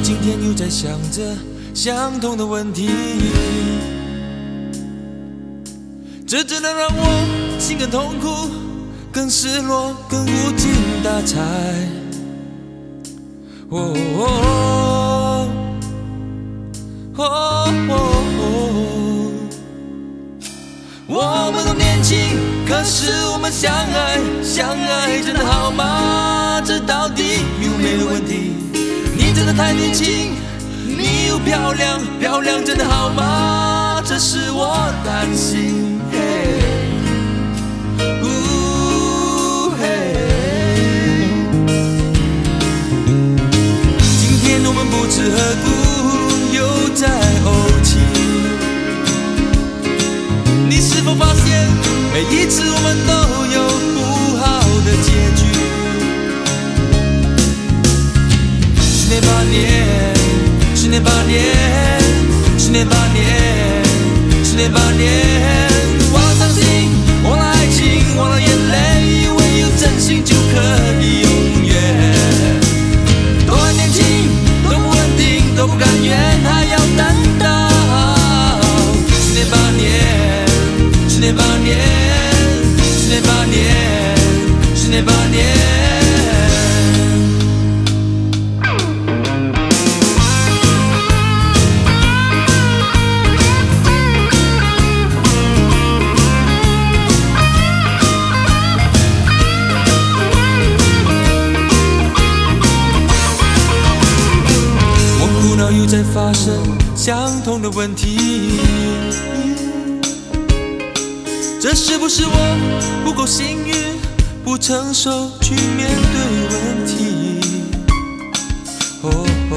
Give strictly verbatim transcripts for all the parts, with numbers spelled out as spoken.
今天又在想着相同的问题，这只能让我心更痛苦，更失落，更无精打采。哦哦哦哦哦，我们都年轻，可是我们相爱，相爱真的好吗？这到底有没有问题？你真的太年轻，你又漂亮，漂亮真的好吗？这是我担心。嘿呜嘿，今天我们不知何故又在怄气，你是否发现每一次我们都有不好的结局？十年八年，十年八年，十年八年，十年八年，忘了伤心，忘了爱情，忘了眼泪，以为有真心就可以永远。都还年轻，都不稳定，都不甘愿，还要等到十年八年，十年八年，十年八年，十年八年。又在发生相同的问题，这是不是我不够幸运，不成熟去面对问题？哦哦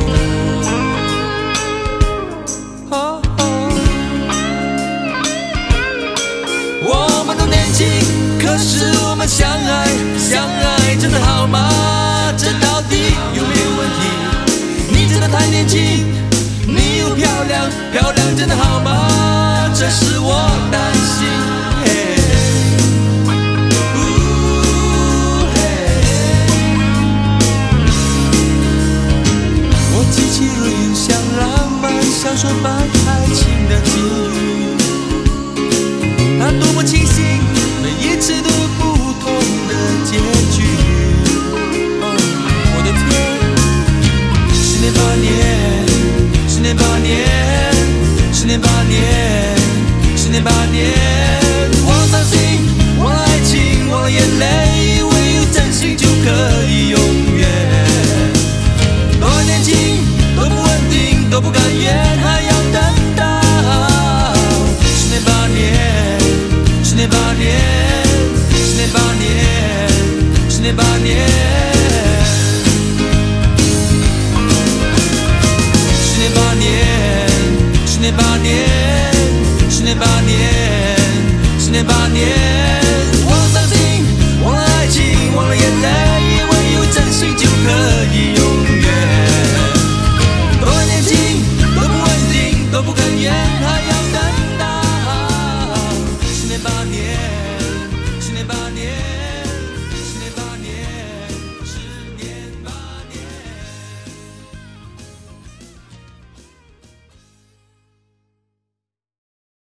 哦哦，我们都年轻，可是我们相爱，相爱真的好吗？这到底有没有问题？你真的太年轻，你又漂亮，漂亮真的好吗？这是我担心。嘿呜嘿，我机器如云像浪漫小说般